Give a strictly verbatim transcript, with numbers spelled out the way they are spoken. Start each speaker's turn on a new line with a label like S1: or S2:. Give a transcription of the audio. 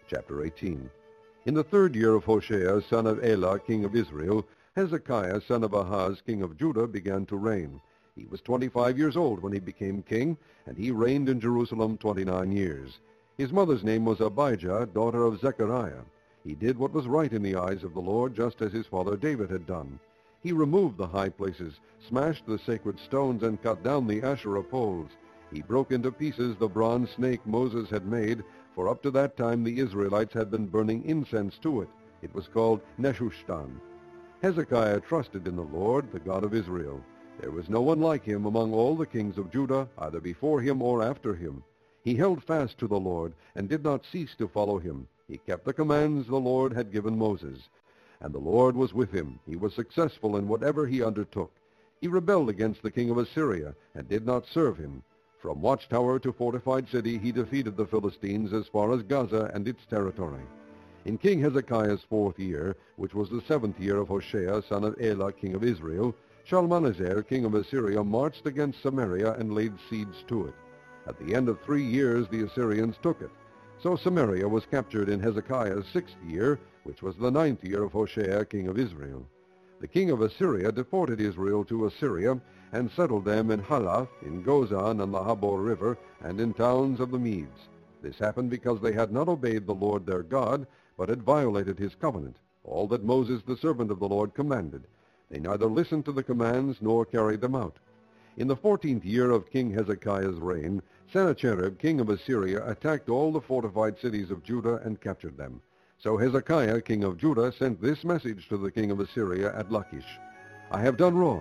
S1: Chapter eighteen. In the third year of Hoshea, son of Elah, king of Israel, Hezekiah, son of Ahaz, king of Judah, began to reign. He was twenty-five years old when he became king, and he reigned in Jerusalem twenty-nine years. His mother's name was Abijah, daughter of Zechariah. He did what was right in the eyes of the Lord, just as his father David had done. He removed the high places, smashed the sacred stones, and cut down the Asherah poles. He broke into pieces the bronze snake Moses had made, for up to that time the Israelites had been burning incense to it. It was called Nehushtan. Hezekiah trusted in the Lord, the God of Israel. There was no one like him among all the kings of Judah, either before him or after him. He held fast to the Lord, and did not cease to follow him. He kept the commands the Lord had given Moses. And the Lord was with him. He was successful in whatever he undertook. He rebelled against the king of Assyria, and did not serve him. From watchtower to fortified city he defeated the Philistines as far as Gaza and its territory. In King Hezekiah's fourth year, which was the seventh year of Hoshea, son of Elah, king of Israel, Shalmaneser, king of Assyria, marched against Samaria and laid siege to it. At the end of three years the Assyrians took it. So Samaria was captured in Hezekiah's sixth year, which was the ninth year of Hoshea, king of Israel. The king of Assyria deported Israel to Assyria, and settled them in Halath, in Gozan on the Habor River, and in towns of the Medes. This happened because they had not obeyed the Lord their God, but had violated his covenant, all that Moses the servant of the Lord commanded. They neither listened to the commands nor carried them out. In the fourteenth year of King Hezekiah's reign, Sennacherib, king of Assyria, attacked all the fortified cities of Judah and captured them. So Hezekiah, king of Judah, sent this message to the king of Assyria at Lachish: I have done wrong.